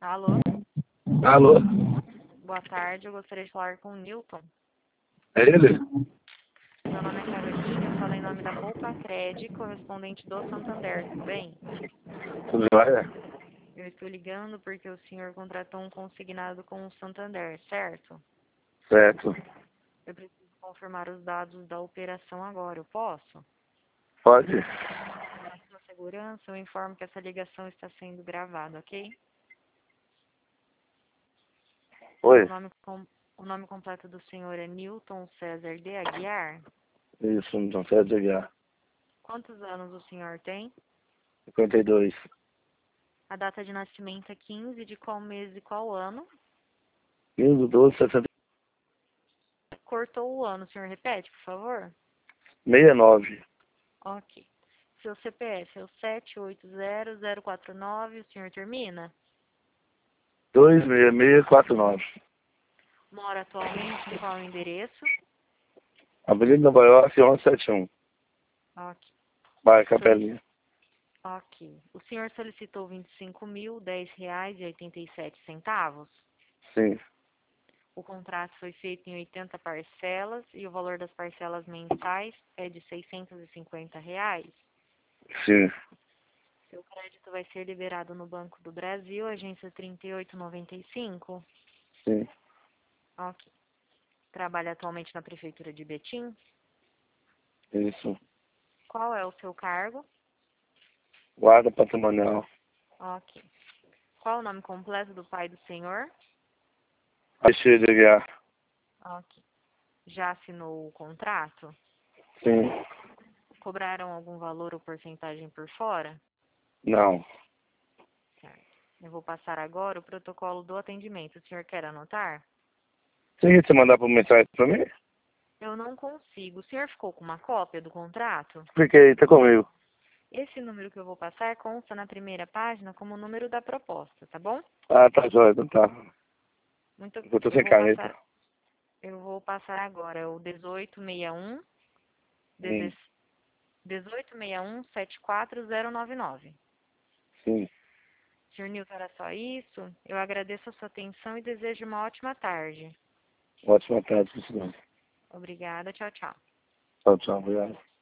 Alô? Alô? Boa tarde, eu gostaria de falar com o Newton. É ele? Meu nome é Carolina, eu falo em nome da Poupa Cred, correspondente do Santander, tudo bem? Tudo jóia? Eu estou ligando porque o senhor contratou um consignado com o Santander, certo? Certo. Eu preciso confirmar os dados da operação agora, eu posso? Pode? Para sua segurança, eu informo que essa ligação está sendo gravada, ok? Oi? O nome completo do senhor é Newton César de Aguiar. Isso, não sei ligar. Quantos anos o senhor tem? 52. A data de nascimento é 15 de qual mês e qual ano? 15, 12, 60, Cortou o ano, o senhor repete, por favor? 69. Ok. Seu CPF é o 780-049, o senhor termina? 26649. Mora atualmente em qual endereço? Avenida Nova York, 1171. Ok. Bairro Capelinha. Ok. O senhor solicitou R$ 25.010,87. Sim, O contrato foi feito em 80 parcelas e o valor das parcelas mensais é de R$ 650. sim, Seu crédito vai ser liberado no Banco do Brasil, agência 3895. sim. Ok. Trabalha atualmente na Prefeitura de Betim. Isso. Qual é o seu cargo? Guarda patrimonial. Ok. Qual o nome completo do pai do senhor? Achei de guiar. Ok. Já assinou o contrato? Sim. Cobraram algum valor ou porcentagem por fora? Não. Certo. Eu vou passar agora o protocolo do atendimento. O senhor quer anotar? Sim, você mandar por mensagem pra mim? Eu não consigo. O senhor ficou com uma cópia do contrato? Fiquei, tá comigo. Esse número que eu vou passar consta na primeira página como o número da proposta, tá bom? Ah, tá jóia, então tá. Muito, Eu tô eu sem vou passar, caneta. eu vou passar agora é o 1861 Sim, 1861 74099. sim. Senhor Nilton, era só isso? Eu agradeço a sua atenção e desejo uma ótima tarde. Ótima tarde, senhor. Obrigada, tchau, tchau. Tchau, tchau. Obrigado.